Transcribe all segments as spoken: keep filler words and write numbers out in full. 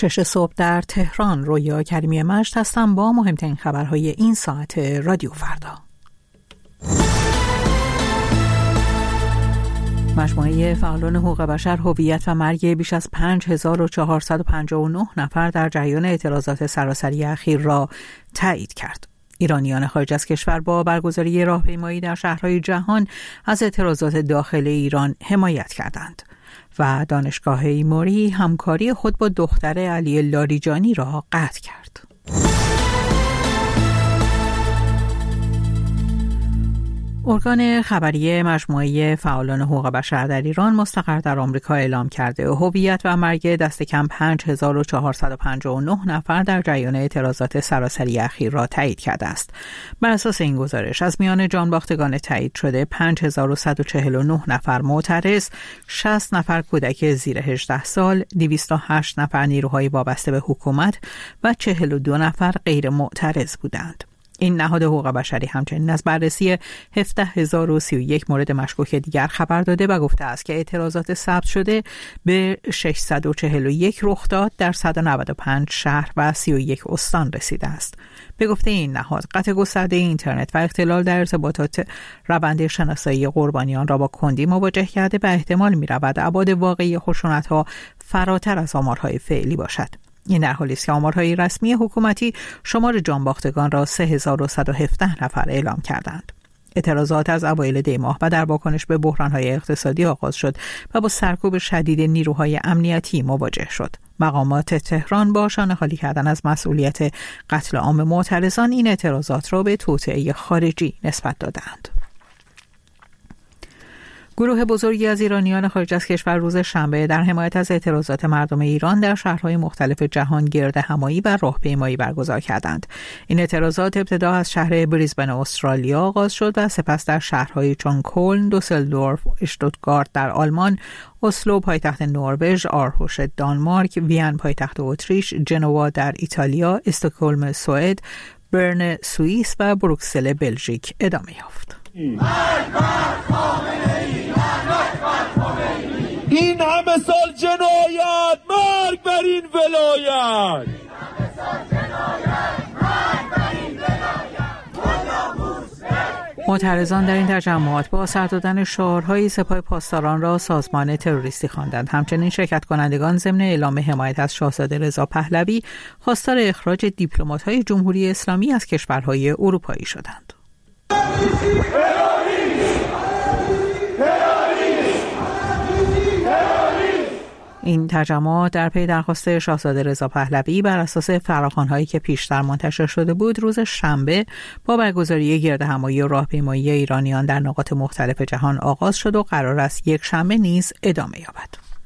شش صبح در تهران. رویا کریمی مجد هستم با مهمترین خبرهای این ساعت رادیو فردا. مجموعه فعالان حقوق بشر هویت و مرگ بیش از پنج هزار و چهارصد و پنجاه و نه نفر در جریان اعتراضات سراسری اخیر را تایید کرد. ایرانیان خارج از کشور با برگزاری راهپیمایی در شهرهای جهان از اعتراضات داخل ایران حمایت کردند و دانشگاه ایموری همکاری خود با دختر علی لاریجانی را قطع کرد. ارگان خبری مجموعه فعالان حقوق بشر در ایران مستقر در آمریکا اعلام کرده هویت و مرگ دست کم پنج هزار و چهارصد و پنجاه و نه نفر در جریان اعتراضات سراسری اخیر را تایید کرده است. بر اساس این گزارش از میان جانباختگان تایید شده پنج هزار و صد و چهل و نه نفر معترض، شصت نفر کودک زیر هجده سال، دویست و هشت نفر نیروهای وابسته به حکومت و چهل و دو نفر غیر معترض بودند. این نهاد حقوق بشری همچنین از بررسی هفده هزار و سی و یک مورد مشکوک دیگر خبر داده و گفته است که اعتراضات ثبت شده به ششصد و چهل و یک رخداد در صد و نود و پنج شهر و سی و یک استان رسیده است. به گفته این نهاد، قطع گسترده اینترنت و اختلال در ارتباطات روند شناسایی قربانیان را با کندی مواجه کرده و احتمال می‌رود ابعاد واقعی خشونت‌ها فراتر از آمارهای فعلی باشد. این در حالی است که آمارهای رسمی حکومتی شمار جانباختگان را سه هزار و صد و هفده نفر اعلام کردند. اعتراضات از اوایل دی ماه و در واکنش به بحران‌های اقتصادی آغاز شد و با سرکوب شدید نیروهای امنیتی مواجه شد. مقامات تهران با شانه‌خالی کردن از مسئولیت قتل عام معترضان این اعتراضات را به توطئه خارجی نسبت دادند. گروه بزرگی از ایرانیان خارج از کشور روز شنبه در حمایت از اعتراضات مردم ایران در شهرهای مختلف جهان گرد همایی و راهپیمایی برگزار کردند. این اعتراضات ابتدا از شهر بریزبن استرالیا آغاز شد و سپس در شهرهای چون کلن، دوسلدورف، اشتوتگارت در آلمان، اسلو پایتخت نروژ، آرهوش دانمارک، وین پایتخت اتریش، جنوا در ایتالیا، استکهلم سوئد، برن سوئیس و بروکسل بلژیک ادامه یافت. این همه سال جنایت، مرگ بر این ولایت. معترضان در این تجمعات با سر دادن شعارهای سپاه پاسداران را سازمان تروریستی خواندند. همچنین شرکت کنندگان ضمن اعلام حمایت از شاهزاده رضا پهلوی خواستار اخراج دیپلمات‌های جمهوری اسلامی از کشورهای اروپایی شدند. این تجمعات در پی درخواست شاهزاده رضا پهلوی بر اساس فراخوان‌هایی که پیشتر منتشر شده بود روز شنبه با برگزاری گردهمایی و راهپیمایی ایرانیان در نقاط مختلف جهان آغاز شد و قرار است یک شنبه نیز ادامه یابد.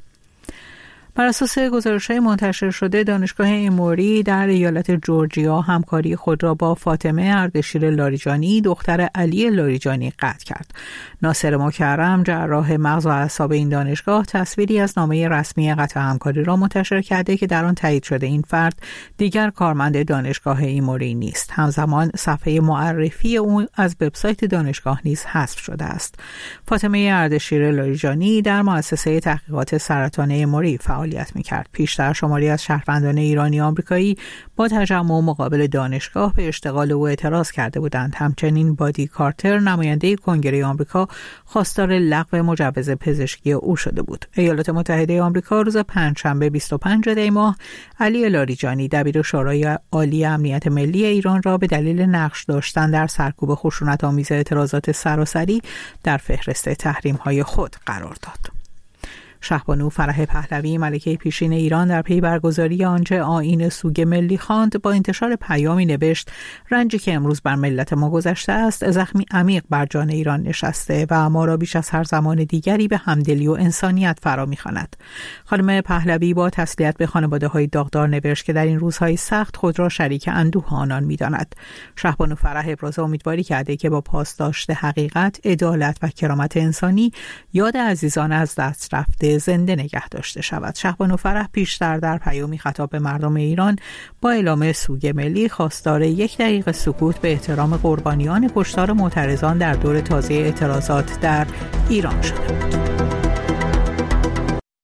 بر اساس گزارش‌های منتشر شده دانشگاه ایموری در ایالت جورجیا همکاری خود را با فاطمه اردشیر لاریجانی دختر علی لاریجانی قطع کرد. ناصر مکرم جراح مغز و اعصاب این دانشگاه تصویری از نامه رسمی قطع همکاری را منتشر کرده که در آن تایید شده این فرد دیگر کارمند دانشگاه ایموری نیست. همزمان صفحه معرفی او از وبسایت دانشگاه نیز حذف شده است. فاطمه اردشیر لاریجانی در مؤسسه تحقیقات سرطان ایموری فعالیت می‌کرد. پیشتر شماری از شهروندان ایرانی آمریکایی با تجمع مقابل دانشگاه به اشتغال او اعتراض کرده بودند. همچنین بادی کارتر نماینده کنگره آمریکا خواستار لغو مجوز پزشکی او شده بود. ایالات متحده آمریکا روز پنجشنبه بیست و پنج دی ماه علی لاریجانی دبیر شورای عالی امنیت ملی ایران را به دلیل نقش داشتن در سرکوب خشونت‌آمیز اعتراضات سراسری در فهرست تحریم‌های خود قرار داد. شهبانو فرح پهلوی ملکه پیشین ایران در پی برگزاری آنچه آیین سوگ ملی خواند با انتشار پیامی نوشت: رنجی که امروز بر ملت ما گذشته است زخمی عمیق بر جان ایران نشسته و ما را بیش از هر زمان دیگری به همدلی و انسانیت فرا می‌خواند. خانم پهلوی با تسلیت به خانواده‌های داغدار نوشت که در این روزهای سخت خود را شریک اندوه آنان می‌داند. شهبانو فرح ابراز امیدواری کرده که با پاسداشت حقیقت، عدالت و کرامت انسانی یاد عزیزان از دست رفته زنده نگه داشته شود. شهبانو فرح پیشتر در پیامی خطاب به مردم ایران با اعلام سوگ ملی خواستار یک دقیقه سکوت به احترام قربانیان کشتار معترضان در دور تازه اعتراضات در ایران شده بود.